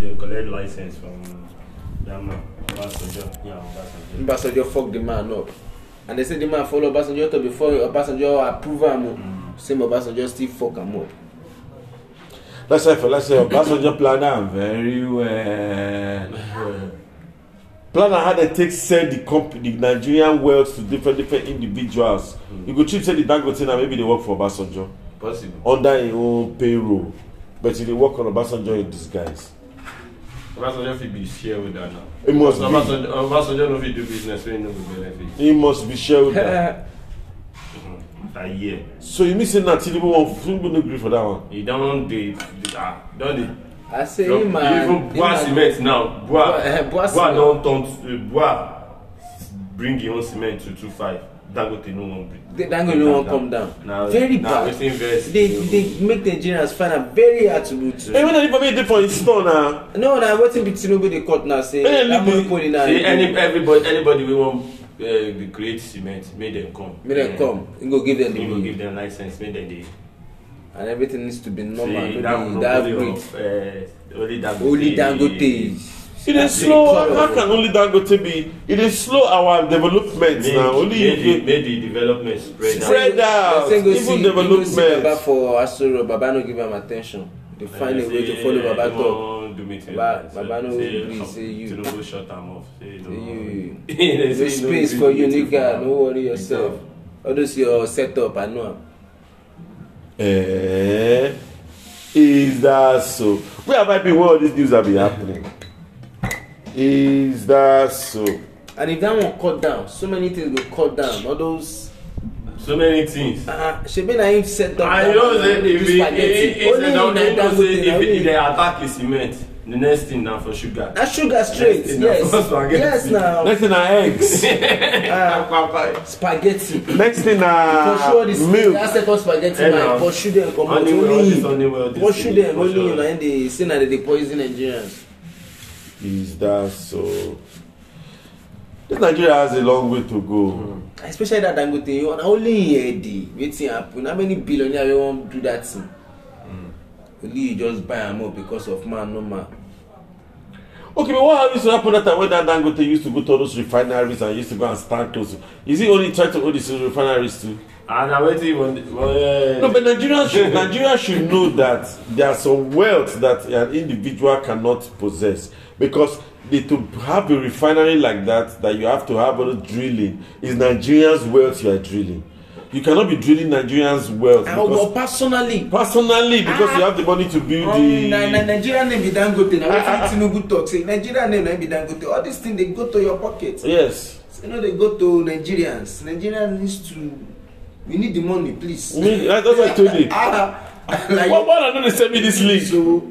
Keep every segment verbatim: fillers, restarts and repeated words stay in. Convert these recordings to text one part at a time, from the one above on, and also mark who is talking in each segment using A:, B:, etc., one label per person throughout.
A: they collect license from Yama, Obasanjo. Yeah, Obasanjo.
B: Obasanjo fucked the man up. And they said the man follow Obasanjo to before Obasanjo approve him. Mm. Same Obasanjo still fuck him up.
C: Let's say, let's say Obasanjo plan very well. Planner how they take sell the company, the Nigerian wealth to different different individuals. Mm. You go cheap say the Dangote now maybe they work for Obasanjo.
A: Possible.
C: Under his own payroll. But if they work on Obasanjo in disguise.
A: Obasanjo fit be shareholder now.
C: It must be.
A: Obasanjo, Obasanjo no fit do business when no go benefit.
C: He must be shareholder.
A: A year.
C: So you mean say that Tinubu won't Tinubu no agree for that one?
A: He don't dey ah don't dey.
B: I say him man.
A: Even Bua cement now. Bua Bua don't turn Bua bring his own cement to two five. Dangote no one bring.
B: The Dangote no one come down.
A: Now,
B: very
A: now
B: bad.
A: Invest,
B: they
A: you know.
B: they make the Nigerians find it very hard to do.
C: Hey, when anybody did for his store now?
B: No, now waiting be Tinubu the court now say.
C: Hey,
B: that money now.
A: See, any everybody anybody we want uh, the create cement, make them come.
B: Make them come. You go give them the.
A: You go give them license, make them the.
B: And everything needs to be normal.
A: See,
B: that
A: that
B: that
A: only of, uh, only Dangote.
B: Only Dangote.
C: It is slow. How can only Dangote be? It is slow our development
A: Made,
C: now. Only
A: made,
C: you
A: the, made the development spread out.
C: Spread out. Even development.
B: Baba for Asoro, Baba no give him attention. They find a way to follow Baba talk. Baba, Baba no agree. Say you.
A: Tinubu shut them off. Say
B: you. There's space for you, nigga. No worry yourself. All those your setup, I know.
C: Eh? Is that so? Where have I been when all these news have been happening? Is that so?
B: And if that one cut down, so many things will cut down. All those.
A: So many things.
B: Uh, Shebi na him set up.
A: I know that if he, he,
B: only
A: he,
B: in
A: he,
B: that
A: say if, if they attack his cement, the next thing now for sugar.
B: That sugar straight. Yes. Yes now.
C: Next thing na eggs.
B: uh, spaghetti.
C: Next thing na
B: for sure this
C: milk.
B: That second spaghetti man for sure them come out only. For sure them only in the they say that they poison Nigerians.
C: Is that so? This Nigeria has a long way to go.
B: Mm. Especially that Dangote, you only hear the waiting happen. How many billionaires you want to do that thing? Mm. Only you just buy them up because of man, no man.
C: Okay, but what used to happen that time when that Dangote used to go to all those refineries and used to go and stand close? Is he only trying to hold these refineries too?
A: And I wait even. Well, uh,
C: no, but Nigeria should Nigeria should know that there are some wealth that an individual cannot possess because. They, to have a refinery like that, that you have to have all drilling, is Nigerians' wealth you are drilling. You cannot be drilling Nigerians' wealth.
B: I go personally.
C: Personally, because ah, you have the money to build um, the.
B: Nigeria name be Dangote. Now, ah, Tinubu talk say Nigeria name be Dangote. All these things they go to your pocket.
C: Yes.
B: You know they go to Nigerians. Nigeria needs to. We need the money, please.
C: Me, that's what I told you.
B: Ah,
C: like, what why don't they send me this link?
A: So,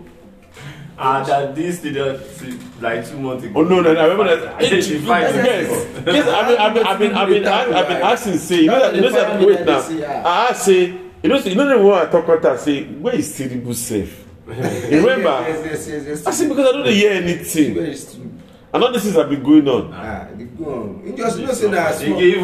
A: ah, that this did like two months ago.
C: Oh no, no, no! I remember that. Yes, yes. yes. I've been, I've been, I've been, I've been, I've been asking. Say, you know that, you know that. Wait now. I ask, say, you know, you know the one I talk about. I say, where is Tinubu safe? Remember?
B: Yes, yes, yes, yes.
C: I say because I don't hear anything. I know this is have been going on.
B: Ah, they go on. You just know say that.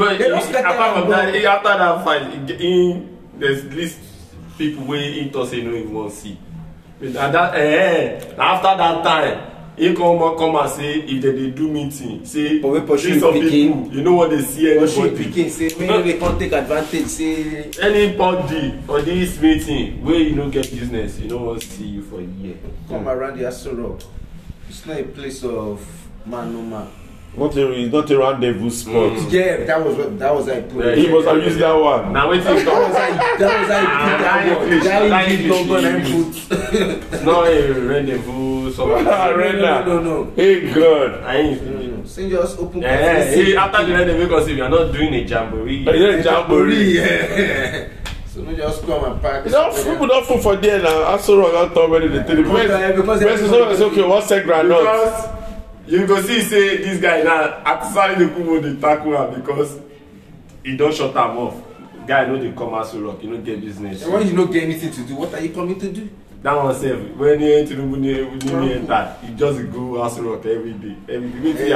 A: Apart from that, after that fight, in there's list people where he thought say no, he won't see. And that, eh, after that time, he come come and say if they, they do meeting, say see some people, you know what they see anybody.
B: Picking, say maybe they can't take advantage. Say
A: anybody for this meeting where you don't get business, you don't want to see you for a year.
B: Come mm. around the Asoro. It's not a place of man no man.
C: Not a, not a rendezvous spot.
B: Mm. Yeah, that was what that was I put.
C: Yeah, he must have used that one.
A: Now wait till
B: that was I that was I put that one. That is put.
A: No a rendezvous.
C: No,
B: no, no.
C: Hey God.
A: I ain't.
B: So just open.
A: Yeah, hey, after the rendezvous, because if you are not doing a jamboree,
C: you're a jamboree.
B: Yeah. So no just come and pack.
C: You know, people don't food for there now. I saw I talk already the thing. Because it's okay. What's that granite?
A: You go see say this guy now actually the Kumo dey tackle am because he don't shut am off. Guy no dey come as rock, you no get business.
B: And when you don't get anything to do, what are you coming to do?
A: That one sef when you enter Tinubu enter, you just go as rock every day. Every day wetin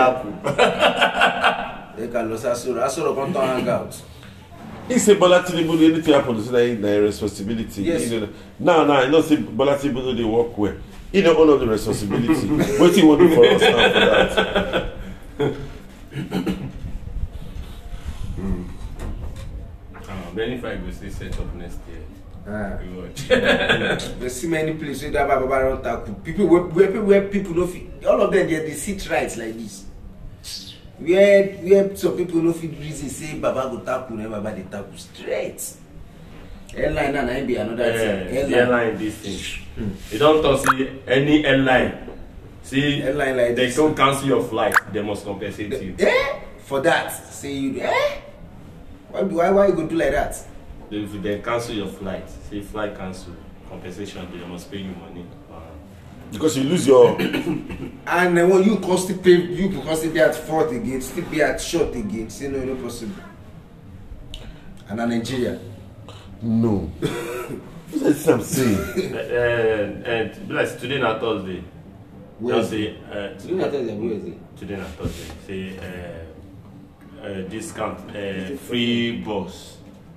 A: happen.
B: They can lose Asoro. Asoro come to hang out.
C: He say Bola Tinubu anything happen to say na responsibility.
B: Yes.
C: You know, now now I know say Bola Tinubu no dey work well. He don't own up the responsibility. What do you want to do for us now for that?
A: mm. uh, then if I go see set up next year.
B: Ah. There's so many places that Baba don't tackle. People where, where people where people don't feel, all of them they, they sit right like this. Where where some people don't feel reason say Baba go tackle, never Baba they tackle straight. Airline and be another
A: yeah,
B: thing. Airline.
A: The airline this thing. Hmm. You don't talk see any airline. See
B: airline like
A: they
B: this.
A: don't cancel your flight, they must compensate the, you.
B: Eh? For that. Say you eh? Why why why you go do like that?
A: If they cancel your flight, say flight cancel, compensation, they must pay you money. Wow.
C: Because you lose your.
B: And then when you constantly pay, you can constantly be at fault again, still be at short again. Say no, no possible. And in Nigeria.
C: No. That's what I'm saying.
A: and and like today na Thursday.
B: Where
A: Just
B: is
A: say uh,
B: Today na Thursday, where is it?
A: Today na Thursday. Say uh, uh, discount, uh, free bus.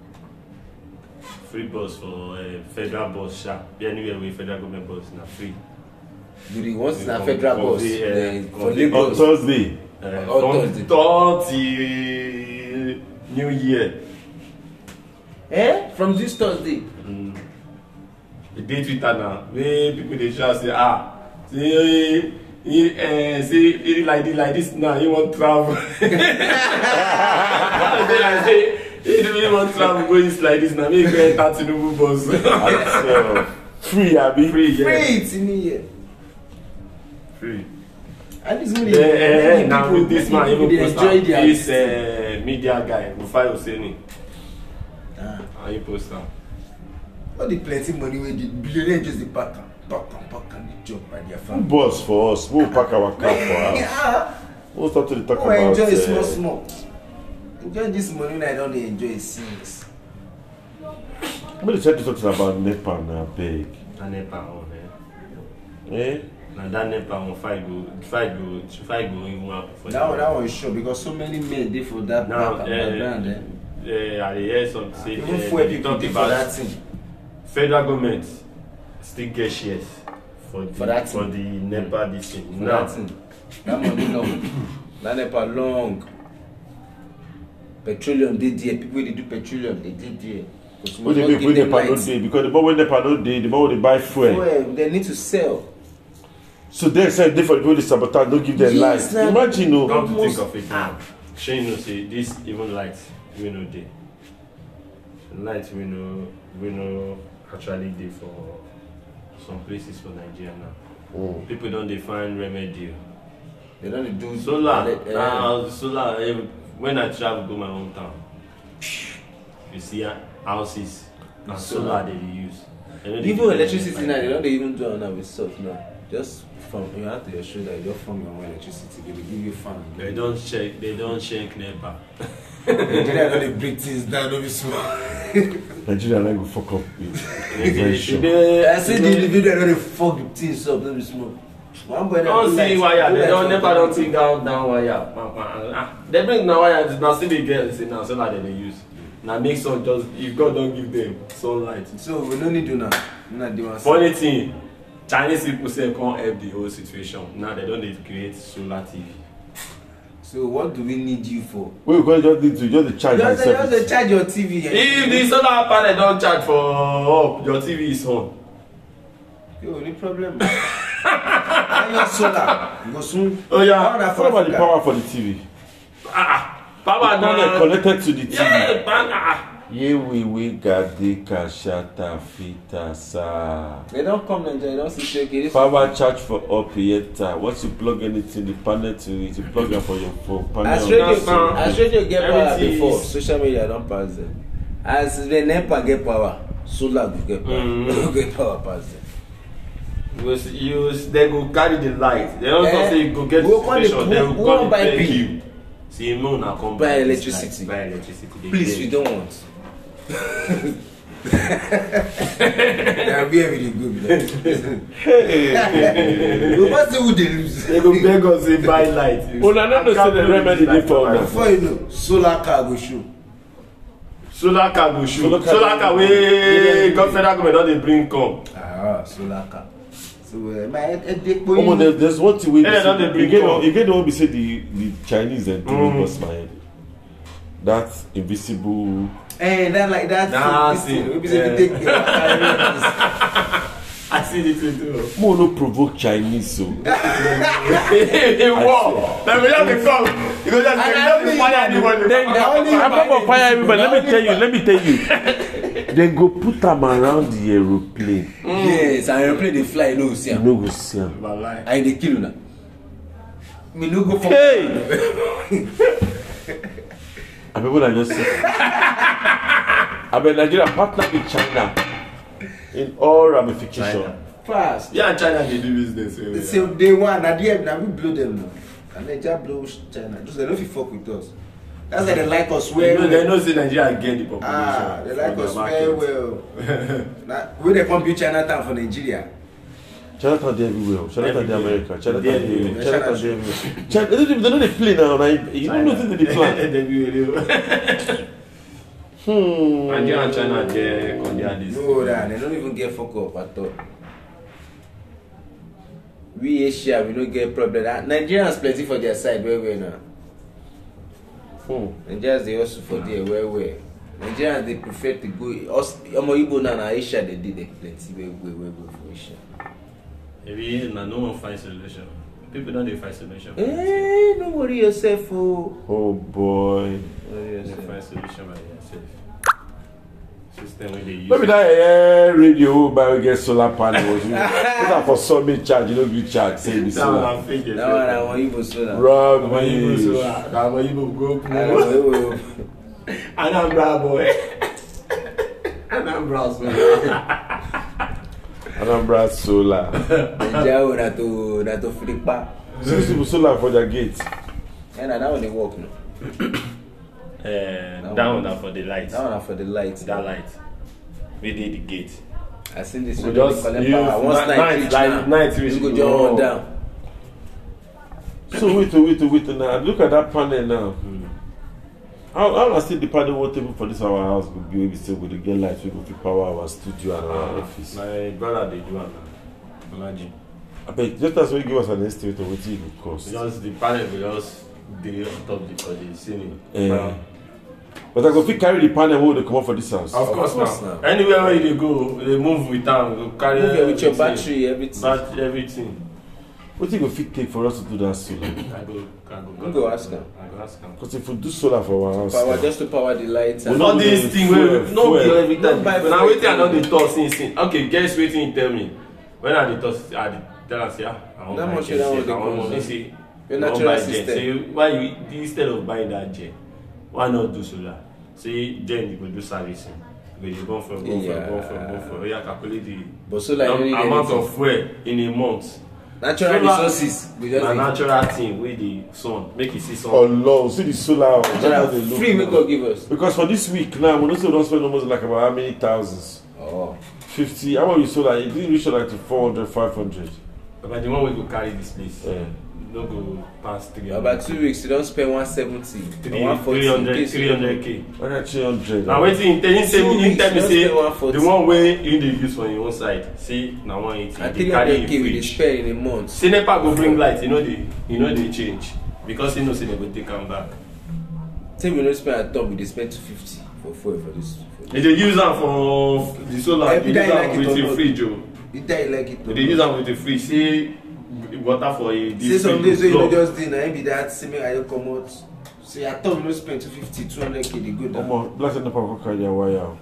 A: Free bus for uh, federal bus sha. Be anywhere with federal government bus na free.
B: Do the ones na
A: Com-
B: federal
A: com-
B: bus
A: the, uh,
B: then
A: com-
B: for
A: the-
C: On
B: Lagos?
C: Thursday.
A: Uh,
B: On
A: from
B: Thursday.
A: thirty New Year.
B: Eh? From this Thursday?
A: Mm. The day Twitter now, where people they shout say ah, say he uh, say he like this like this now he want travel. Say I say he really want travel go east like this now. Make he enter Tinubu bus.
C: So, free, Abi.
A: Free, yeah.
B: Free it's in here.
A: Free.
B: And this money.
A: Yeah, eh, eh, now
B: people,
A: with this man,
B: people,
A: even
B: they
A: post
B: enjoy
A: am.
B: their
A: This uh, media guy, Rufai Oseni,
B: ah.
A: and he post am.
B: All the plenty money where the billionaire just the pack and pack and pack and the job by their
C: Who
B: family.
C: boss for us? We'll pack our car for us.
B: Yeah.
C: We'll start to talk
B: Oh,
C: about.
B: enjoy
C: uh,
B: small small. Enjoy this money when I don't dey enjoy things.
C: I'm going to try to talk about Nepal now, big.
A: Na Nepa on eh.
C: Eh?
A: Na that Nepa on fight go, fight go, fight go even happen for
B: That one, that one is sure because so many men dey for that
A: now.
B: back
A: Uh,
B: and background. Eh?
A: uh, I dey hear some say
B: Even
A: uh,
B: fuel
A: they
B: people
A: talk
B: dey for
A: about
B: that thing.
A: federal government still get shares for the
B: For that
A: for
B: thing.
A: the Nepa this thing.
B: For
A: Now
B: that thing. That money long. That Nepa long. Petroleum dey there. People dey do petroleum dey dey there.
C: Who they make when Nepal no day? Because the more when Nepal no day, the more they buy fuel.
B: Well, they need to sell.
C: So they say they for the people they sabotage, don't give them
B: Yes,
C: light.
B: like-
C: Imagine, no.
A: come to
B: Almost-
A: think of it now, shey you know say this even light we no dey. Light we no we no actually dey for some places for Nigeria now.
C: Mm.
A: People don dey find remedy.
B: They don't do
A: Solar,
B: Uh,
A: uh, solar. eh, when I travel go my hometown, you see uh, houses and
B: Solar.
A: solar they dey use. They no dey
B: even
A: do
B: electricity
A: anything
B: now,
A: like
B: they
A: that.
B: don't even do it now with stuff now. Just from you have to your shoulder, you just form your own electricity. They will give you fan.
A: They don't check. They don't check Nepa.
B: Nigeria don't dey break things down, don't be small.
C: Nigeria like go fuck up. with
A: They-
C: invention.
A: they-
B: I say the individual don't dey fuck the things up, don't be small. One boy
A: Don't see
B: light-
A: wire. They
B: light
A: don't
B: for
A: never
B: the-
A: don't think down down wire. Pa, pa, ah. They bring now wire. Now see the girls say now solar they dey use. Now make sun just if God don't give them sunlight.
B: So we no need to now. We not do one.
A: Funny thing, Chinese people say can't help the whole situation. Now they don't need to create solar T V.
B: So what do we need you for?
C: We go just need to just the charge
B: Just, just
C: myself.
B: dey charge your T V.
A: If the solar panel don't charge for up, your T V is on.
B: Yo, any problem? Iron solar. Go soon.
A: Oh yeah.
C: What about the power for the T V?
A: Ah, power
C: Power
A: now.
C: connected to the T V.
A: Yeah, man. Ah.
C: Ye we we gadeka shata fita sa.
B: They don't come Nigeria, they don't see okay. This
C: Power charge for operator. Once you plug anything, the panel to it, you plug it for your phone. Panel
B: As
C: on
B: radio,
C: the phone.
B: as radio get power
A: Everything
B: before,
A: is-
B: social media don't pass them. As the NEPA get power, solar go get power.
A: Mm.
B: Don't get power pass them.
A: You, you, they go carry the light. They don't
B: Eh,
A: say you go get
B: we
A: the
B: go call the-
A: station. They
B: we-
A: will
B: we
A: call
B: won't
A: the
B: buy
A: thank
B: bill.
A: you. See, you now come
B: Buy
A: this
B: electricity.
A: light, Buy electricity. They
B: Please,
A: pay.
B: we don't want. Yeah, we are really good with that. We must say who they lose.
A: They go beg us say buy light.
C: Oh, no, no, no, say the remedy dey for una.
B: Before you know, solar car go show.
A: Solar car go shoot.
C: Solar
A: Solar
C: car-
A: car wey God federal government don dey bring come.
B: Ah, solar car. So uh, my head they
C: Come on, there's, there's one thing we
A: Yeah, don't they bring
C: you get
A: up?
C: you get the one we say the the Chinese and
A: Mm.
C: mm. bust my head. That invisible.
B: and then like that.
A: Nah,
B: so,
A: see,
B: we be say
A: yeah.
B: we take uh,
A: I see this too.
C: More no provoke Chinese so.
A: Hey, wow. Let me just come. You go just just fire anybody.
C: I'm not gonna fire everybody. Let me tell you. Let me tell you. Then go put them around the aeroplane.
B: yes, and aeroplane they fly no see
C: You
B: am.
C: no go see them.
B: I dey kill una. Me no go for.
C: Hey. And people are just. I mean, Nigeria partner with China in all ramifications.
A: China.
B: Fast.
A: Yeah, China they do business.
B: The
A: Yeah.
B: same day one, na there na we blow them now. And Nigeria blow China. Just they no fit fuck with us. That's why they like us
A: They
B: well.
A: know, they know say Nigeria get the population.
B: Ah, they like
A: for
B: us
A: their
B: very
A: market.
B: well. Now, when they come build Chinatown for Nigeria,
C: Chinatown there everywhere. Chinatown there
A: Everywhere.
C: America. Chinatown
A: There
C: there
A: everywhere.
C: everywhere. Chinatown there everywhere. China, they don't they know they play now. Right? You don't know nothing they plan.
A: They do.
C: Hmm.
A: Nigeria and China they come there this.
B: no, that they don't even get fuck up at all. We Asia, we don't get problem. That Nigerians plenty for their side, where we now.
C: Hmm.
B: Nigerians they also for there, where we. Nigerians they prefer to go. Us, Omo Igbo now na Asia they did they plenty where we where we for Asia.
A: Maybe na no one find solution. People don't dey find solution.
B: Eh, don't worry yourself, oh.
C: Oh boy.
B: Worry
A: They
B: yourself.
A: find solution by themselves. System where they use.
C: Maybe that uh, radio by we get solar panels. Put that for summit charge. You know we charge. Say the
A: That one
C: solar.
A: I'm fake.
B: That one I want Igbo so now.
C: Rubbish.
A: That one you go
B: I don't know.
A: Anambra boy. Anambra boy.
C: Anambra solar.
B: Nigeria na to na to flipper.
C: Six people solar for their gate.
B: Yeah, na that one they work no.
A: Uh, that one na for the light.
B: That one na for the lights.
A: That light. We did the gate.
B: I seen this
A: We
B: one.
A: just
B: Collect
A: use
B: power. Once
A: night-
B: night
A: night-
B: reach
A: night-
B: now,
A: night reach,
B: you go
A: you
B: just
A: go
B: run
A: on.
B: down.
C: So wait, oh, wait, oh, wait oh, now. Look at that panel now.
A: Mm.
C: How how I see the panel what table for this our house go be we still go to get lights we go fit power our studio and our office.
A: My brother they do am now. Imagine.
C: I beg just as we give us an estimate of wetin e go cost.
A: Just the panel will just dey on top the for the ceiling.
C: Eh. But I go fit carry the panel wey we dey comot for this house.
A: Of course,
B: course
A: now.
B: now.
A: Anywhere where you dey go, they move with am, go carry
B: Move here with your
A: everything.
B: battery, everything.
A: Battery, everything.
C: Wetin go fit take for us to do that solar?
A: I go, I go.
B: You go ask am.
A: I go ask am.
C: Because if we do solar for our house,
B: Power
C: now,
B: just to power the lights.
C: We
B: And
C: no
A: All
C: go
A: this
C: dey
A: thing
C: fuel,
A: wey no be
C: fuel.
A: every
B: No
A: time.
B: buy
A: But na
B: fuel.
A: wetin I don dey talk since since. Okay, guess wetin he tell me. When I dey talk, I dey tell am say ah, I wan
B: That
A: buy
B: much
A: jet.
B: that one
A: Say,
B: dey
A: I wan
B: cost,
A: money
B: eh?
A: say.
B: Your
A: I wan
B: natural
A: buy jet.
B: system.
A: Say why you instead of buying that jet, why not do solar? Say then you go do servicing. You go dey burn fuel, burn fuel,
B: Yeah.
A: burn fuel, burn fuel. Oya calculate the
B: But solar you no need
A: amount
B: anything.
A: of fuel in a month.
B: Natural
A: Solar
B: resources. We just
A: na
B: dey-
A: natural thing wey the sun make you see sun.
C: oh Lord, see the solar.
B: Natural
C: That's how they look
B: free
C: now.
B: make God give us.
C: Because for this week now, we know say we don spend almost like about how many thousands?
B: Oh.
C: Fifty. How much you solar? It didn't reach like to four hundred, five hundred.
A: But the one wey go carry this place,
C: Yeah.
A: no go pass three
B: About
A: hundred.
B: two weeks you don spend one seventy.
A: Three
B: one forty.
A: three hundred three hundred k.
C: I got three hundred.
A: Na wetin he tell him say
B: Two
A: him tell me
B: weeks,
A: say
B: just pay one forty.
A: the one wey he dey use for him own side say na one eighty
B: And
A: he
B: three
A: dey carry
B: hundred
A: him
B: k we dey
A: fridge.
B: spend in a month.
A: Say nepa go bring light he no dey he no dey change because he know say dem go take am back.
B: Say we no spend at all, we dey spend two fifty for fuel for this. For
A: He dey use am for the solar
B: Every
A: he dey
B: time
A: use
B: you like
A: am
B: it
A: with
B: or
A: him
B: not.
A: fridge o.
B: You tell you like it.
A: He dey use am with him fridge say water for a deep
B: Say some days
A: fridge
B: wey you
A: go
B: no
A: block.
B: just dey na him be that say make I just comot. Say I thought we no spend two fifty, two hundred k dey go down.
C: Come on, black and nepa go carry their wire out.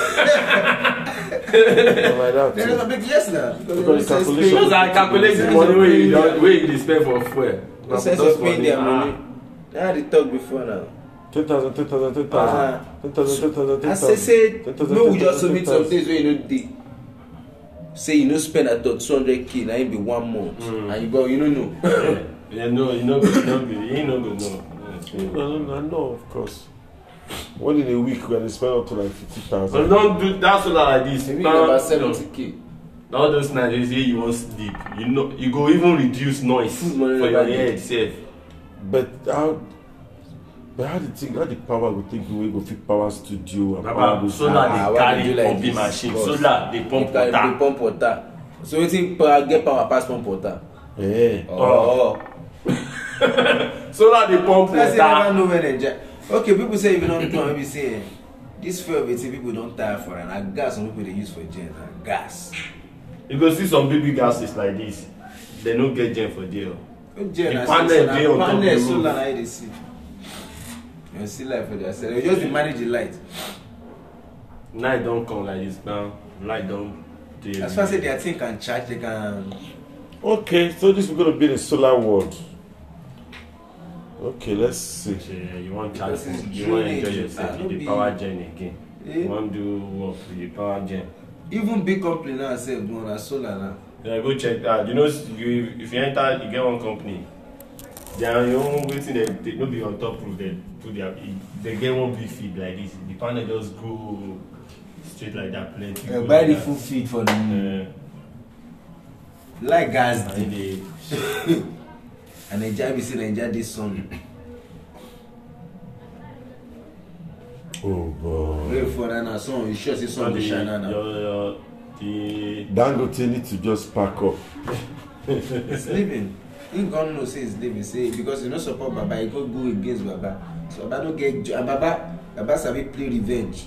C: Like that
B: There is a
C: too.
B: big yes na.
C: Because the calculation-
A: Because I calculate the money wey you don wey you dey spend for fuel.
B: No
A: Na
B: sense
A: just
B: of paying
A: money.
B: their
A: Ah.
B: money. I had it talk before now.
C: Ten thousand, ten thousand, ten thousand,
B: Ah.
C: ten thousand, ten thousand, ten
B: I
C: thousand.
B: say say
C: ten thousand,
B: no we
C: ten
B: just
C: thousand,
B: submit
C: ten
B: some
C: thousand.
B: days wey you no dey. Say you no spend at all two hundred k na him be one month
A: Mm.
B: and you go you no know.
A: Yeah, no, you know, you know, you know, go know.
C: No, no, no, no, of course. One in a week when they spend up to like fifty
A: But
C: thousand.
A: don't do that solar like this.
B: Maybe
A: Now,
B: about seventy k.
A: all those nights you say you want sleep. You know, you go even reduce noise
B: Food
A: for
B: money
A: your
B: never dey.
A: head self.
C: But how? But how the thing? How the power go take away? Go fit power studio and power
A: Baba,
C: those-
A: solar
B: Ah,
A: dey
B: why they
A: carry
B: do like
A: pumping
B: this?
A: machine.
B: Boss.
A: Solar dey pump
B: They carry-
A: water.
B: they pump water. So wetin power get power pass pump water?
C: Eh.
B: Oh.
A: Solar dey pump
B: That's never
A: water.
B: know when Naija. Okay, people say if you don't know, maybe say eh, this fuel wetin people don tire for and na gas some people dey use for gen na gas.
A: You go see some baby gases like this. They no get gen for there.
B: No gen
A: The
B: na
A: panel
B: so
A: dey on
B: na
A: top of the
B: panel
A: roof.
B: solar na you dey see. You see light for their side. They just dey manage the light.
A: Night don come like this now. Light don dey.
B: As far as say their thing can charge, they can.
C: Okay, so this is going to be in a solar world. Okay, let's see.
A: Yeah, you want charge,
B: Because it's
A: you want enjoy
B: drainage.
A: yourself.
B: Ah,
A: You
B: no
A: the
B: be-
A: power gen again.
B: Eh?
A: You want do work with the power gen.
B: Even big company now sef go na solar now.
A: Yeah, go check that. You know, you if you enter, you get one company. They are your own waiting. They, they no be on top roof. They put their, they get one big feed like this. The panel just go straight like that. Plenty.
B: Uh,
A: go
B: buy
A: like
B: the
A: that.
B: full feed for the
A: Uh,
B: like gas
A: and
B: dey.
A: they,
B: And Naija be say Naija dey sun.
C: Oh boy.
B: Wait for that now sun. You sure say sun
A: and
B: go
A: the,
B: shine now?
A: your, your, the
C: Dangote need to just pack up.
B: It's living. He gonna know say it's living. Say because you no support Baba, he go go against Baba. So Baba no get jo- and Baba. Baba sabi play revenge.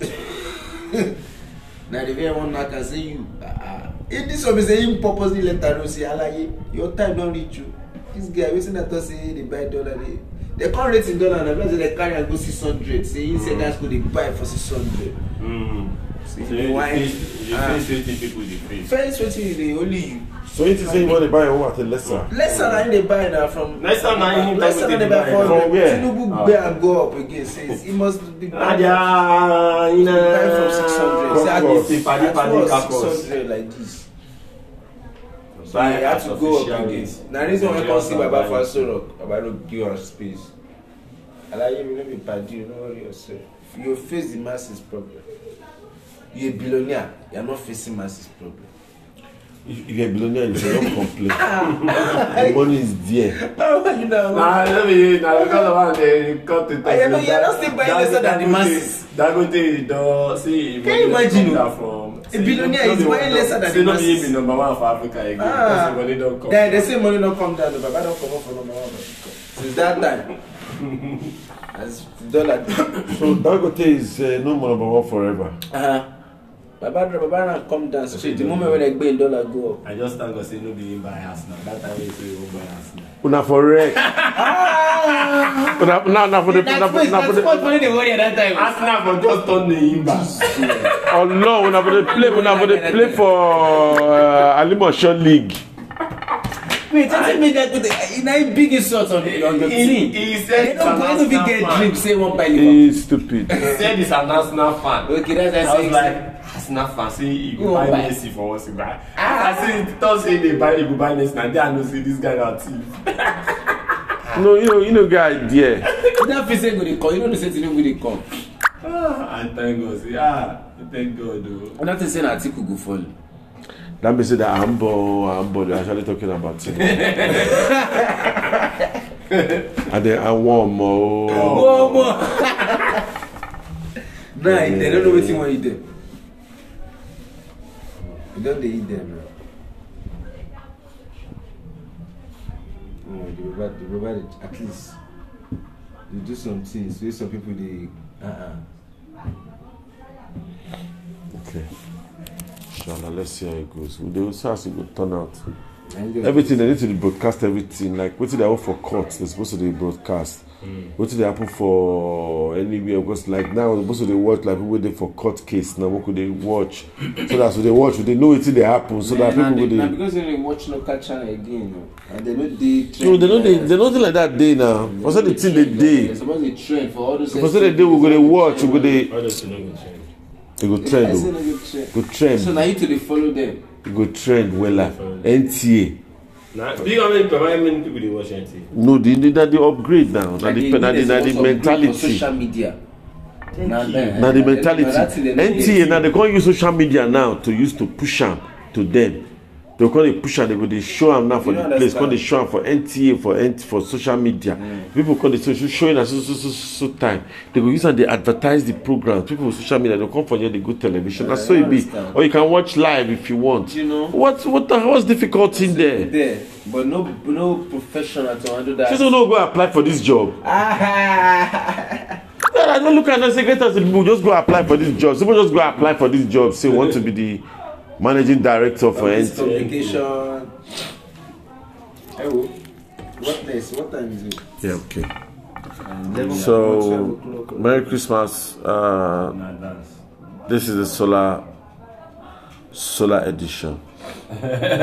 B: Now the very one knock and say you. Ah, ah. If this one be say him purposely let her know say alaye your time don reach you. This guy wetin I talk say they buy dollar they they can't rate in dollar na because they carry am go six hundred. Say he say that's go dey buy for six hundred.
A: mm.
B: So
A: So
B: if
A: you
B: you want
A: face, you
B: ah,
A: face wetin people dey face.
B: first wetin you dey only you.
C: So it is saying you want to buy a home at a lesser.
B: Lesser na him dey buy na from.
A: Lesser na him
B: Lesser na
A: dey
B: dey buy
A: buy
B: from.
C: from where?
B: Tinubu
A: Ah.
B: gbé am go up again says he must be buying
A: Adia, you know,
B: buy from six hundred. Say at
C: Caucus.
B: least
A: Padi,
B: at
A: padi,
B: first
A: caucus.
B: six hundred like this. So
A: Buy
B: he had
A: as
B: to go up
A: official
B: again.
A: rate.
B: Na reason why I come see
A: Nigerians are
B: Baba for
A: buying.
B: Asorok. Baba no give am space. Alaye you no be padi, you no worry yourself. You face the masses problem. You a billionaire, you are not facing masses problem.
C: If if you're a billionaire, you should not complain. The money is there.
B: How you know?
A: Nah, let me. Nah, because of how they cut it.
B: I know you're not still buying lesser than the masses.
A: Dagote don see.
B: Can you imagine,
A: That
B: oh?
A: from
B: A billionaire is buying lesser than the
A: Say no
B: masses.
A: be him be number one for Africa again.
B: Ah.
A: Because the money don come.
B: They, they say money don't come down, but Baba don't come up for number one. Since that time, as the dollar.
C: So Dangote is uh, no more number one forever.
B: Uh-huh. Baba, Baba now come down straight. The moment when they buy dollar go up.
A: I just thank God say no be him buy house now. That time we say he won't buy house now.
C: Una for wreck.
B: Ah!
C: Una una na for the na for na for the.
B: money they worry at that time.
A: Arsenal for just turn the him back.
C: Oh no, una for the play. Una for the play for uh, Alimosho League.
B: Wait, tell me that in a big insult on, on your
A: He-
B: team.
A: he said
B: They don't
A: he's an
B: go even
A: Arsenal
B: get
A: fan.
B: drip, say one by Liverpool.
C: He's stupid.
A: He said he's an Arsenal fan.
B: Okay, that's
A: I
B: what
A: was like, Arsenal fan, say he
B: Go
A: go buy
B: buy.
A: Messi for one cigar.
B: Ah.
A: I say, don't say they buy, he go buy Messi. Now they are no say this guy na thief.
C: No, you know, you know, guy there.
B: that face go dey come. You know the same thing dey come.
A: Ah, and thank God, say ah, thank God though.
B: Another say na Atiku go fall.
C: That means that Ambo, Ambo, they're actually talking about it. And then I want more.
B: One more. Nah, they don't know wetin wan eat them. You don dey eat them now. Oh, the Baba, the Baba, dey- at least they do some things wey some people dey. Uh-uh.
C: Okay. Inshallah, let's see how it goes. They will see how it will turn out.
B: And just-
C: Everything they need to broadcast everything. Like what did they happen for court? They're supposed to be broadcast. What did they happen for anywhere? Because like now they're supposed to they watch like people waiting for court case. Now what could they watch? So that's what they watch. They know it they happen. So that
B: Nah,
C: people
B: they-
C: would
B: nah,
C: they.
B: because they dey watch local channel again, no. And they no dey.
C: No, they know they they nothing like that day now. What's that the thing they
B: They
C: day?
B: suppose dey trend for all those.
C: Because they day we go they watch. We go they
A: All those things no go change.
C: they go
B: I say
C: trend.
B: no
C: oh.
B: go trend.
C: Go
B: So
C: trend.
B: now you to dey follow them.
C: Go trend. Well, N T A.
A: Nah, big how many how many people they watch N T?
C: No, they need that the upgrade now. Now
B: And
C: the
B: they
C: now the,
B: need
C: now
B: a
C: the
B: support of group on
C: mentality.
B: social media. Now
C: Now the mentality. N T A now they can't use social media now to use to push them to them. They go dey push am, they go dey show am now for
B: You
C: the
B: don't
C: place, come dey
B: understand.
C: show am for N T A, for N for social media. People come dey show showing at so so so so time. They go use am dey advertise the programs. People for social media, they come for here, they go television. That's so
B: I
C: it be.
B: understand.
C: Or you can watch live if you want.
B: You know.
C: What what the what's difficult in there?
B: There, but no no professional to handle that.
C: She don't know go apply for this job.
B: Ah,
C: I don't look at the secretary. People just go apply for this job. People just go apply for this job. Say want to be the managing director for N
B: this
C: T A.
B: communication. Hey, wo, what next? What time is it?
C: Yeah, okay.
B: eleven
C: So,
B: twelve o'clock.
C: Merry Christmas. Uh,
A: In advance.
C: this is the solar solar edition.